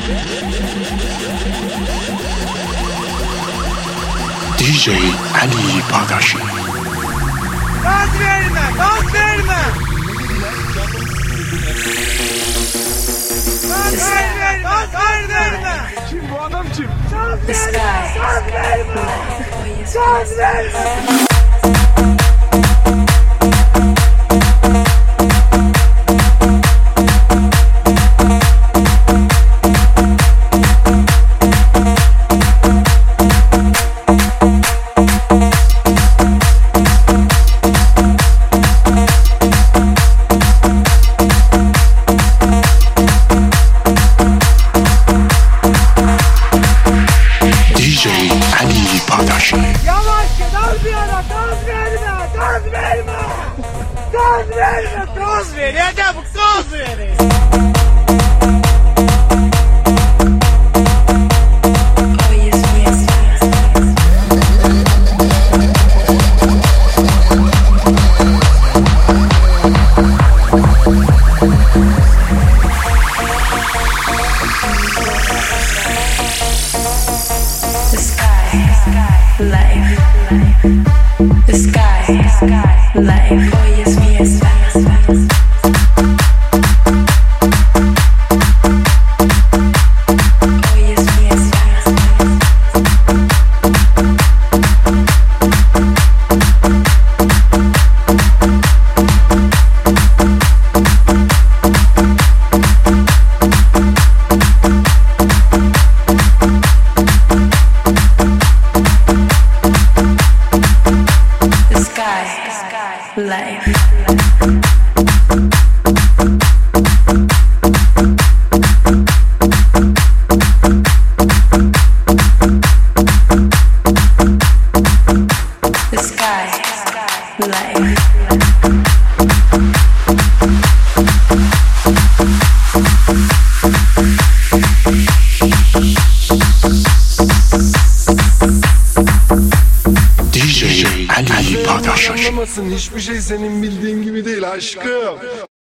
DJ Ali Bağdaşı. Gaz verme, gaz verme. Gaz verme, gaz verme. Kim bu adam kim? Gaz verme, gaz verme. Gaz verme. DJ Ali Bağdaşı. Yavaş gaz bir ara, gaz verme, gaz verme. Gaz verme, gaz ver. Ya da bu gaz ver. The sky, life. Oh yes, yes, fast. Oh yes, yes, fast. The sky, life. The sky, life. DJ Ali Bağdaşı. Anlamasın, hiçbir şey senin bildiğin gibi değil aşkım.